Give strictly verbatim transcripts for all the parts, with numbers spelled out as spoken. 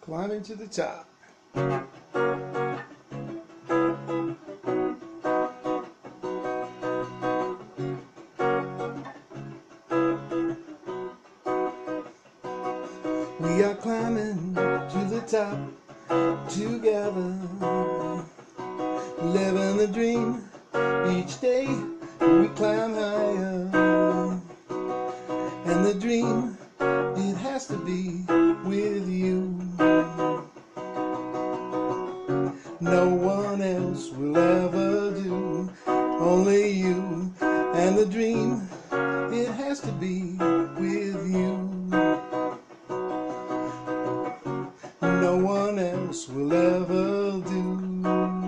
Climbing to the top. We are climbing to the top together, living the dream. Each day we climb higher, and the dream, it has to be with you. No one else will ever do, only you. And the dream, it has to be with you. No one else will ever do,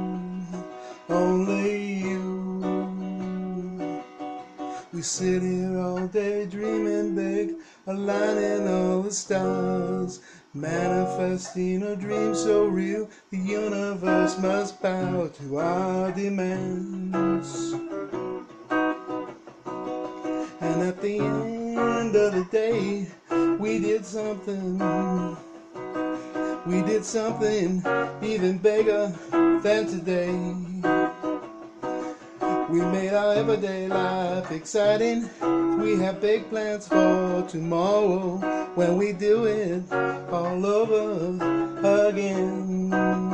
only you. We sit here all day dreaming big, aligning all the stars, manifesting a dream so real, the universe must bow to our demands. And at the end of the day, we did something. We did something even bigger than today. We made our everyday life exciting. We have big plans for tomorrow, when we do it all over again.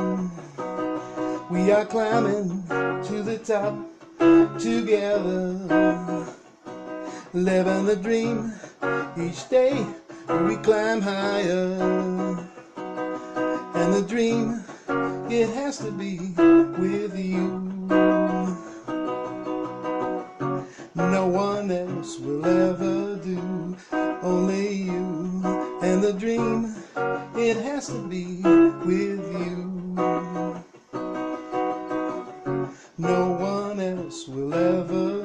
We are climbing to the top together, living the dream. Each day we climb higher, and the dream, it has to be with you. No one else will ever do, only you. And the dream, it has to be with you. No one else will ever